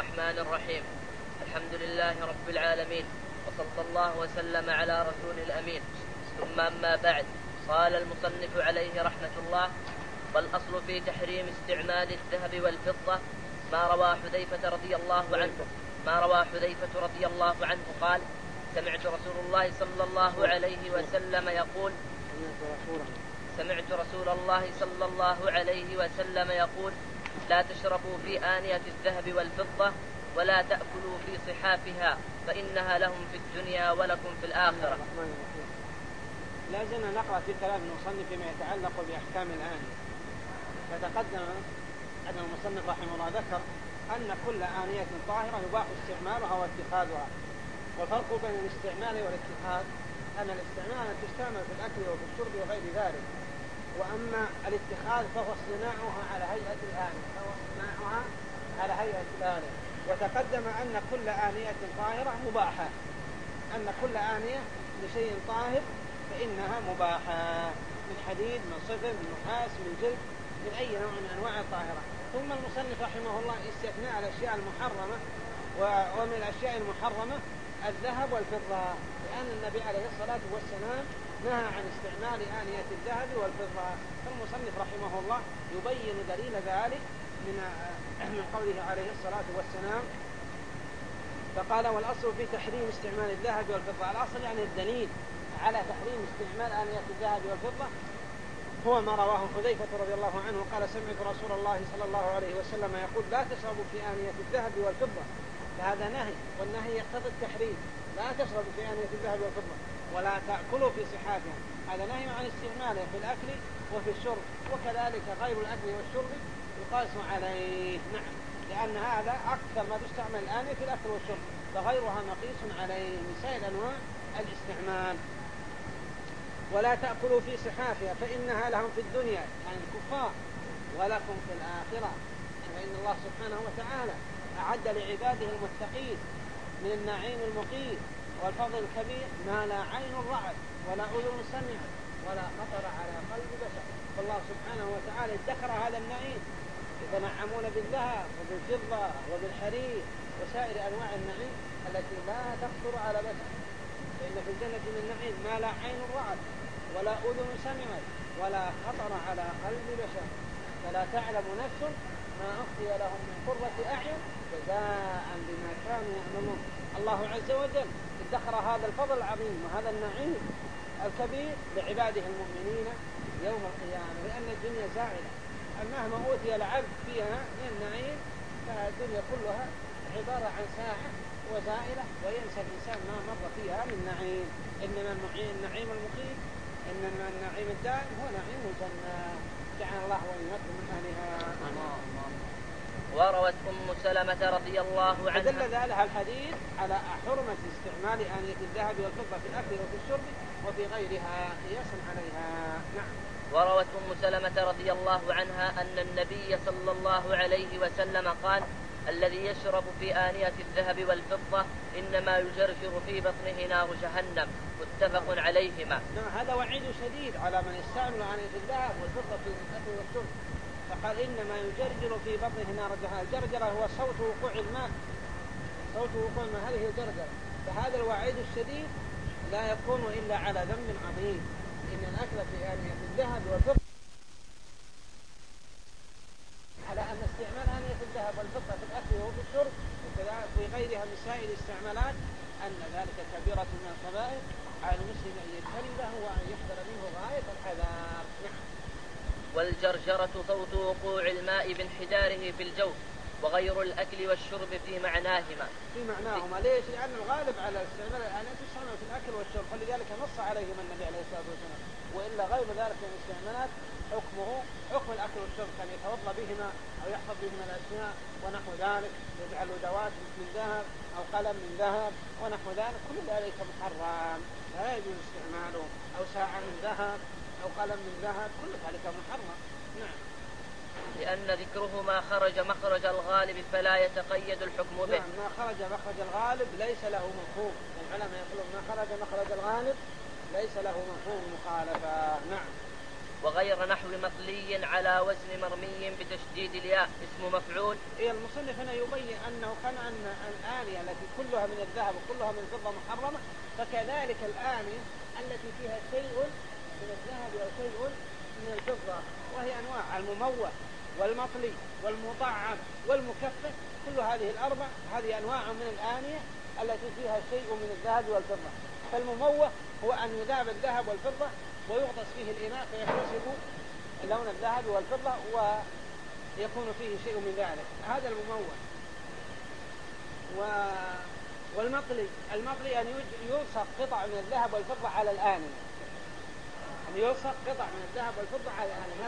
الرحمن الرحيم. الحمد لله رب العالمين، وصلى الله وسلم على رسول الأمين. ثم أما بعد، قال المصنف عليه رحمة الله: والأصل في تحريم استعمال الذهب والفضة ما روى حذيفة رضي الله عنه قال: سمعت رسول الله صلى الله عليه وسلم يقول: لا تشربوا في آنية الذهب والفضة ولا تأكلوا في صحافها فإنها لهم في الدنيا ولكم في الآخرة. لا زلنا نقرأ في كلام المصنف فيما يتعلق بأحكام الآنية. فتقدم أن المصنف رحمه الله ذكر أن كل آنية طاهرة يباح استعمالها واتخاذها. والفرق بين الاستعمال والاتخاذ أن الاستعمال تستعمل في الأكل وفي الشرب وغير ذلك، وأما الاتخاذ فهو صناعها على هيئة الآنية. وتقدم أن كل آنية طاهرة مباحة، أن كل آنية لشيء طاهر فإنها مباحة، من حديد، من صفر، من نحاس، من جلد، من أي نوع من أنواع الطاهرة. ثم المصنف رحمه الله استثناء الأشياء المحرمة، ومن الأشياء المحرمة الذهب والفضة، لأن النبي عليه الصلاة والسلام نهى عن استعمال آنية الذهب والفضة. فالمصنف رحمه الله يبين دليل ذلك من قوله عليه الصلاة والسلام، فقال: والأصل في تحريم استعمال الذهب والفضة. الأصل يعني الدليل على تحريم استعمال آنية الذهب والفضة هو ما رواه حذيفة رضي الله عنه قال: سمعت رسول الله صلى الله عليه وسلم يقول: لا تشربوا في آنية الذهب والفضة. فهذا نهي، والنهي يقتضي التحريم. لا تشربوا في آنية الذهب والفضة ولا تأكلوا في صحافها. هذا نهي عن استعماله في الأكل وفي الشرب، وكذلك غير الأكل والشرب يقاس عليه. نعم، لأن هذا أكثر ما تستعمل الآن في الأكل والشرب، فغيرها مقيس عليه من سائر أنواع الاستعمال. ولا تأكلوا في صحافها فإنها لهم في الدنيا، يعني الكفار، ولكم في الآخرة، فإن الله سبحانه وتعالى أعد لعباده المتقين من النعيم المقيم والفضل الكبير ما لا عين رأت ولا أذن سمعت ولا خطر على قلب بشر. فالله سبحانه وتعالى ادخر هذا النعيم، يتنعمون بالذهب وبالفضة وبالحرير وسائر أنواع النعيم التي لا تخطر على بشر. فإن في الجنة من النعيم ما لا عين رأت ولا أذن سمعت ولا خطر على قلب بشر. فلا تعلم نفس ما أخفي لهم من قرة أعين جزاء بما كانوا يعملون. الله عز وجل ادخر هذا الفضل العظيم وهذا النعيم الكبير لعباده المؤمنين يوم القيامة، لأن الدنيا زائلة. مهما أوتي العبد فيها من النعيم فالدنيا كلها عبارة عن ساعة وزائلة، وينسى الإنسان ما مر فيها من نعيم. إنما النعيم المقيم، إنما النعيم الدائم هو نعيم الجنة. جعل الله وإياكم من أهلها. وروت أم سلمة رضي الله عنها. دل ذلك الحديث على حرمة استعمال آنية الذهب والفضة في الأكل وفي الشرب وفي غيرها قياسا عليها. نعم. وروت أم سلمة رضي الله عنها أن النبي صلى الله عليه وسلم قال: الذي يشرب في آنية الذهب والفضة إنما يجرجر في بطنه نار جهنم. متفق عليهما. هذا وعيد شديد على من يستعمل آنية الذهب والفضة في الأكل والشرب. فقال: إنما يجرجر في بطنه نار جهنم. الجرجرة هو صوت وقوع الماء، هذه هي الجرجرة. فهذا الوعيد الشديد لا يكون إلا على ذنب عظيم. إن الأكل في آنية الذهب والفضة، على أن استعمال آنية الذهب والفضة في الأكل وفي الشرب وفي غيرها من سائر الاستعمالات أن ذلك كبيرة من الكبائر، على المسلم أن يجتنبه وأن يحذر منه غاية الحذار. والجرجرة صوت وقوع الماء بانحداره في الجوف، وغير الأكل والشرب في معناهما. ليش؟ لأن الغالب على استعمال الآنية تستعمل في الأكل والشرب، فلذلك نص عليهم النبي عليه الصلاة والسلام. وإلا غير ذلك من الاستعمالات حكمه حكم الأكل والشرب، كان يتوضأ بهما أو يحفظ بهما الأشياء ونحو ذلك، يجعل دوات من ذهب أو قلم من ذهب ونحو ذلك، كل ذلك محرم لا يجوز استعماله، أو ساعة من ذهب أو قلم من ذهب، كل ذلك محرم. نعم. لأن ذكرهما خرج مخرج الغالب فلا يتقيد الحكم به. نعم، ما خرج مخرج الغالب ليس له مفهوم. العلماء يقولون ما خرج مخرج الغالب ليس له مفهوم مخالفة. نعم. وغير نحو مطلي على وزن مرمي بتشديد الياء اسم مفعول. المصنف هنا يبين أنه كان أن الآنية التي كلها من الذهب وكلها من الفضة محرمة، فكذلك الآنية التي فيها شيء من الذهب أو شيء من الفضة، وهي أنواع المموه والمطلي والمطعم والمكفف، كل هذه الأربع هذه أنواع من الآنية التي فيها شيء من الذهب والفضة. فالمموه هو أن يذاب الذهب والفضة ويغطس فيه الإناء فيكتسب لون الذهب والفضة ويكون فيه شيء من ذلك، هذا المموه. المطلي أن يلصق قطع من الذهب والفضة على الآنية، أن يلصق قطع من الذهب والفضة على الآنية،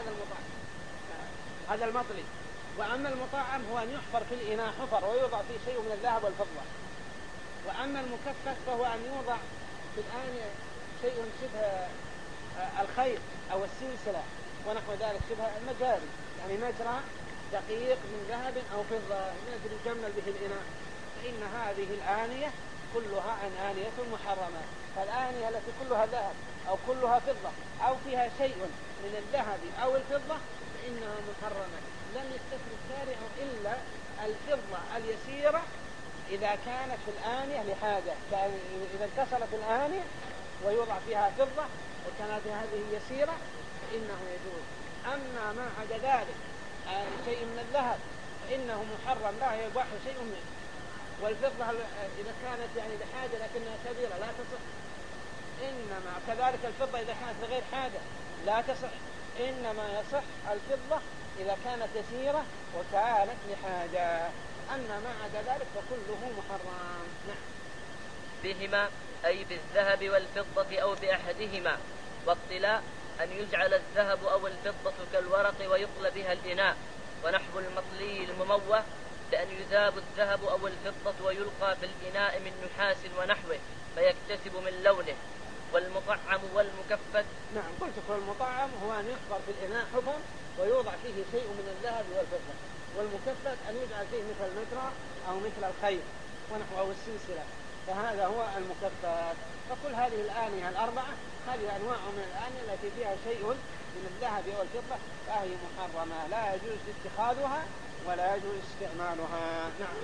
هذا المطلي. وأما المطعم هو أن يحفر في الإناء حفر ويوضع فيه شيء من الذهب والفضة. وأما المكفف فهو أن يوضع في الآنية شيء شبه الخيط أو السلسلة ونحو ذلك، شبه المجاري، يعني مجرى دقيق من ذهب أو فضة يجمل به الإناء. فإن هذه الآنية كلها آنية محرمة. فالآنية التي كلها ذهب أو كلها فضة أو فيها شيء من الذهب أو الفضة فإنها محرمة. لم يستثن الشارع إلا الفضة اليسيرة إذا كانت في الآنية لحاجة، إذا انكسرت الآنية ويوضع فيها فضة وكانت هذه يسيرة فإنه يجوز. أما ما عدا ذلك شيء من الذهب فإنه محرم لا يباح شيء منه. والفضة إذا كانت يعني لحاجة لكنها كبيرة لا تصح. إنما كذلك الفضة إذا كانت لغير حاجة لا تصح. إنما يصح الفضة إذا كانت يسيرة وكانت لحاجة. أما ما عدا ذلك فكله محرم. نعم. بهما أي بالذهب والفضة أو بأحدهما. والطلاء أن يجعل الذهب أو الفضة كالورق ويقل بها الإناء. ونحو المطلي المموه بأن يذاب الذهب أو الفضة ويلقى في الإناء من نحاس ونحوه فيكتسب من لونه. والمطعم والمكفت. نعم قلت المطعم هو أن يحفر في الإناء حفر ويوضع فيه شيء من الذهب والفضة. والمكفت أن يجعل فيه مثل المجرى أو مثل الخيط ونحو أو السلسلة، فهذا هو المكفت. فكل هذه الآنية الأربعة هذه أنواع من الآنية التي فيها شيء من الذهب والفضة فهي محرمة لا يجوز اتخاذها ولا يجوز استعمالها. نعم.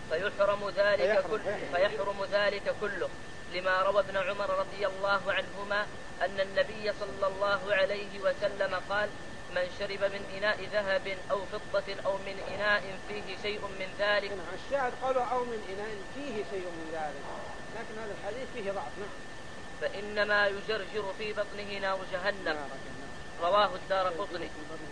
فيحرم ذلك كله لما روى ابن عمر رضي الله عنهما أن النبي صلى الله عليه وسلم قال: من شرب من إناء ذهب أو فضة أو من إناء فيه شيء من ذلك. الشاهد قالوا أو من إناء فيه شيء من ذلك، لكن هذا الحديث فيه ضعف. فإنما يجرجر في بطنه نار جهنم. رواه الدارقطني.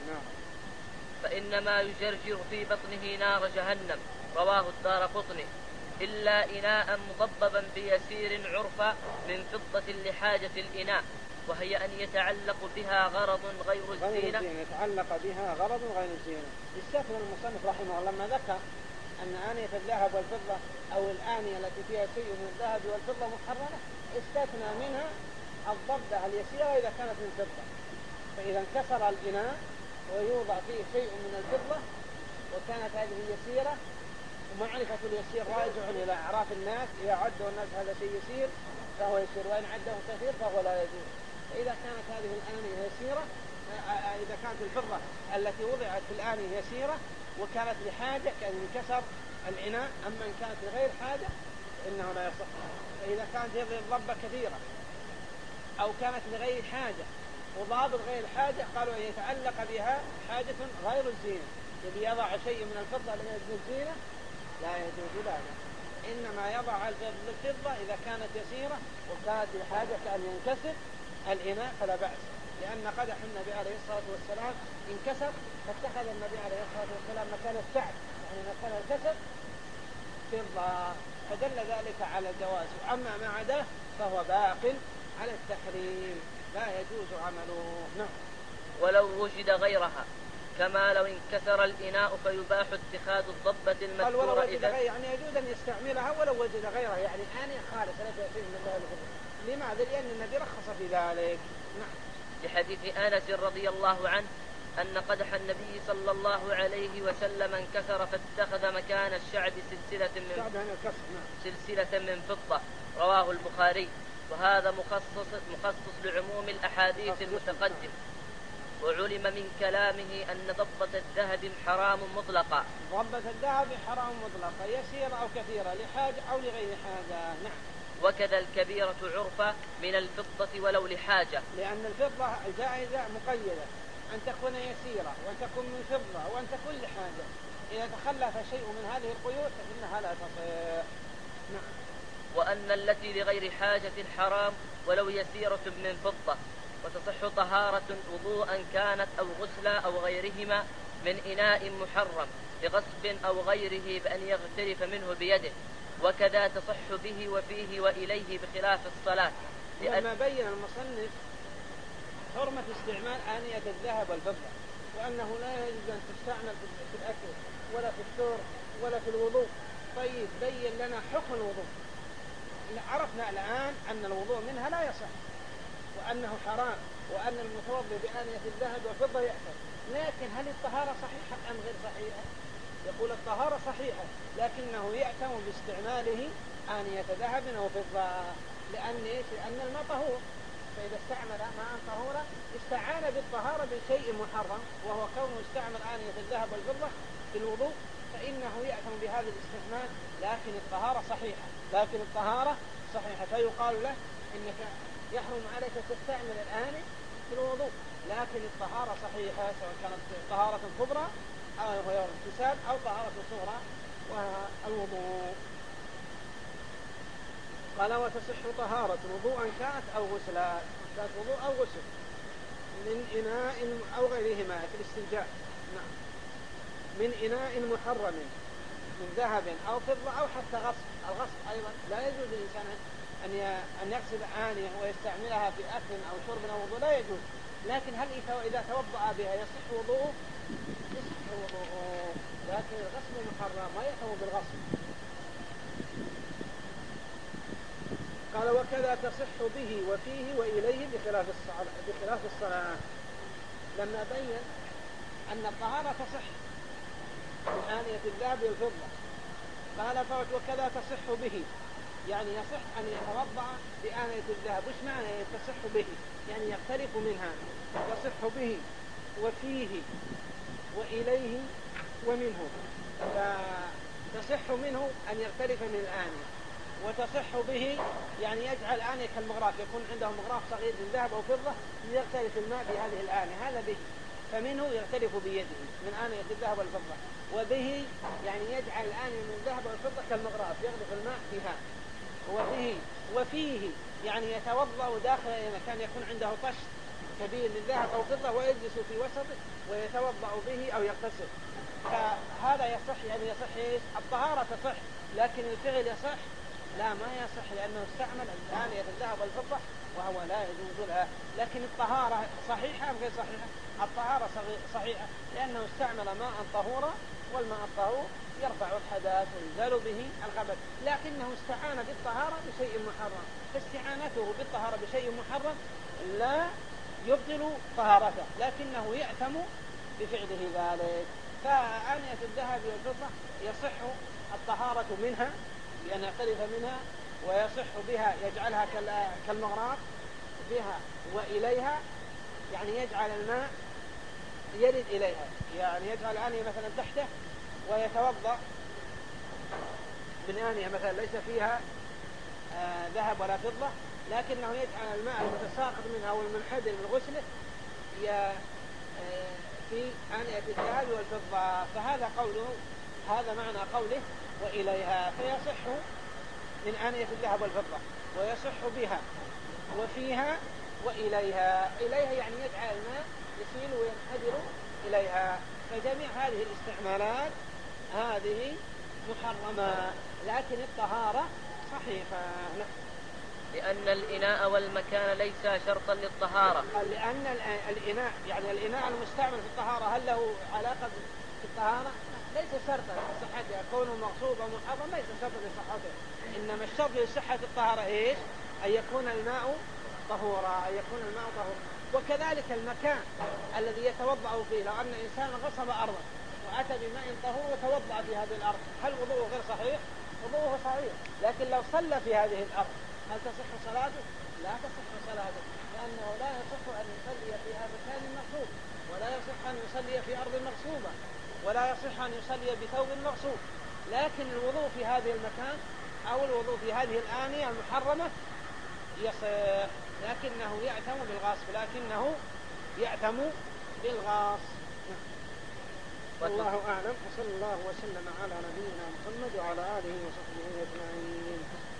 فإنما يجرجر في بطنه نار جهنم. رواه الدارقطني. إلا إناء مضببا بيسير عرفا من فضة لحاجة الإناء، وهي أن يتعلق بها غرض غير الزينة. يتعلق بها غرض غير الزينة. استثنى المصنف رحمه الله لما ذكر أن آنية الذهب والفضة أو الآنية التي فيها شيء من الذهب والفضة محرمة، استثنى منها الضبة اليسيرة إذا كانت من فضة. فإذا انكسر الإناء ويوضع فيه شيء من الفضة وكانت هذه يسيرة، ومعرفة اليسير راجع إلى أعراف الناس، إذا عدوا الناس هذا شيء يسير فهو يسير، وإن عده كثير فهو لا يجوز. فإذا كانت هذه الآنية يسيرة، إذا كانت الفضة التي وضعت في الآنية يسيرة وكانت لحاجة كأن ينكسر الإناء، أما إن كانت لغير حاجة إنه لا يصح. فإذا كانت هذه الضبة كثيرة أو كانت لغير حاجة وضابط غير حاجة قالوا أن يتعلق بها حاجة غير الزينة، يبي يضع شيء من الفضة لأجل الزينة لا يجوز ذلك. إنما يضع الفضة إذا كانت يسيرة وكانت لحاجة كأن ينكسر الإناء فلا بأس، لأن قدح النبي عليه الصلاة والسلام انكسر فاتخذ النبي عليه الصلاة والسلام مكان السعد يعني مكان الكسر فضة، فدل ذلك على الجواز. أما ما عداه فهو باق على التحريم لا يجوز عمله. نعم. ولو وجد غيرها كما لو انكسر الإناء فيباح اتخاذ الضبة المذكورة إذا يعني يجوز أن يستعملها ولو وجد غيرها، يعني آنية خالصة لا شيء من ذلك. لماذا؟ لأن النبي رخص في ذلك. نعم. لحديث أنس رضي الله عنه أن قدح النبي صلى الله عليه وسلم انكسر فاتخذ مكان الشعب سلسلة من فضة. رواه البخاري. وهذا مخصص لعموم الأحاديث المتقدم. وعلم من كلامه أن ضبة الذهب حرام مطلقا. ضبة الذهب حرام مطلقا يسيرة أو كثيرة لحاجة أو لغير حاجة. نعم. وكذا الكبيرة عرفا من الفضة ولو لحاجة، لأن الفضة الجائزة مقيدة أن تكون يسيرة وأن تكون من فضة وأن تكون لحاجة. إذا تخلف شيء من هذه القيود فإنها لا تصح. نعم. وأن التي لغير حاجة حرام ولو يسيرة من فضة. وتصح طهارة وضوءا كانت أو غسلا أو غيرهما من إناء محرم بغصب أو غيره بأن يغترف منه بيده. وكذا تصح به وفيه وإليه بخلاف الصلاة. لما بين المصنف حرمة استعمال آنية الذهب والفضة وأنه لا يجوز أن تستعمل في الأكل ولا في الشرب ولا في الوضوء. طيب بين لنا حكم الوضوء. عرفنا الآن أن الوضوء منها لا يصح وأنه حرام وأن المتوضئ بآنية الذهب والفضة يأثم. لكن هل الطهارة صحيحة أم غير صحيحة؟ يقول الطهارة صحيحة لكنه يأثم باستعماله آنية ذهب أو فضة. لأن الماء طهور، فإذا استعمل ماء طهورا استعان بالطهارة بشيء محرم وهو كونه استعمل آنية الذهب والفضة في الوضوء فإنه يأثم بهذا الاستعمال. لكن الطهارة صحيحة فيقال له إنك يحرم عليك تستعمل الآنية في الوضوء لكن الطهارة صحيحة سواء كانت طهارة كبرى أو غير اغتسال أو طهارة صغرى والوضوء. قال وتصح طهارة وضوءا كانت أو غسلا. كانت وضوء أو غسل من إناء أو غيرهما في الاستنجاء. نعم. من إناء محرم من ذهب أو فضة أو حتى غصب. الغصب أيضا لا يجوز للإنسان أن يغسل آنية ويستعملها في أكل أو شرب أو وضوء لا يجوز. لكن هل إذا توضأ بها يصح وضوءه؟ يصح وضوءه لكن الغسل محرم ما يحرم بالغسل. قال وكذا تصح به وفيه وإليه بخلاف الصلاة. لما بين أن الطهارة تصح من آنية الذهب والفضة قال وكذا تصح به يعني يصح أن يتوضأ بآنية الذهب. وش معنى تصح به؟ يعني يختلف منها. يصح به وفيه وإليه ومنه. فتصح منه أن يختلف من الآنية وتصح به يعني يجعل الآنية كالمغراف يكون عنده مغراف صغير من ذهب أو فضة يختلف الماء بهذه الآنية هذا به. فمنه يختلف بيده من آنية الذهب والفضة. وبه يعني يجعل الآنية من الذهب والفضة كالمغراف يغلف الماء فيها. وبه وفيه يعني يتوضأ داخل أي مكان يكون عنده طشت كبير للذهب أو فضة ويجلس في وسطه ويتوضأ به أو يغتسل. فهذا يصح يعني يصح إيش؟ الطهارة تصح لكن الفعل يصح لا ما يصح لأنه استعمل آنية الذهب والفضة وهو لا يجوز لها. لكن الطهارة صحيحة أم غير صحيحة؟ الطهارة صحيحة لأنه استعمل ماء طهورا والماء الطهور يرفع الحدث ويزال به الخبث. لكنه استعان بالطهارة بشيء محرم فاستعانته بالطهارة بشيء محرم لا يبطل طهارته لكنه يأثم بفعله ذلك. فآنية الذهب والفضة يصح الطهارة منها لأن يختلف منها ويصح بها يجعلها كالمغراف بها وإليها يعني يجعل الماء يرد إليها يعني يجعل آنية مثلا تحته ويتوضأ من آنية مثلا ليس فيها ذهب ولا فضة لكنه يجعل الماء المتساقط منها والمنحدر من غسله في آنية الذهب والفضة. فهذا قوله هذا معنى قوله وإليها فيصح من آنية الذهب والفضة ويصح بها وفيها وإليها. إليها يعني يجعل الماء يسيل وينحدر إليها. فجميع هذه الاستعمالات هذه محرمة لكن الطهارة صحيحة. لأن الإناء والمكان ليس شرطا للطهارة. لأن الإناء يعني الإناء المستعمل في الطهارة هل له علاقة بالطهارة؟ ليس شرطا لصحته كونه مغصوب أو محرم ليس شرطا لصحته. إنما الشرط لصحة الطهارة إيش؟ أن يكون الماء طهورا أن يكون الماء طهورا. وكذلك المكان الذي يتوضأ فيه لو أن إنسان غصب أرضا وأتى بماء طهور وتوضأ في هذه الأرض هل وضوءه غير صحيح؟ وضوءه صحيح لكن لو صلى في هذه الأرض هل تصح صلاته؟ لا تصح صلاته لأنه لا يصح أن يصلي في هذا المكان المغصوب في أرض مغصوبة ولا يصح أن يصلي بثوب مغصوب، لكن الوضوء في هذه المكان أو الوضوء في هذه الآنية المحرمة يصح، لكنه يأثم بالغاص. والله أعلم، وصلى الله وسلم على نبينا محمد وعلى آله وصحبه أجمعين.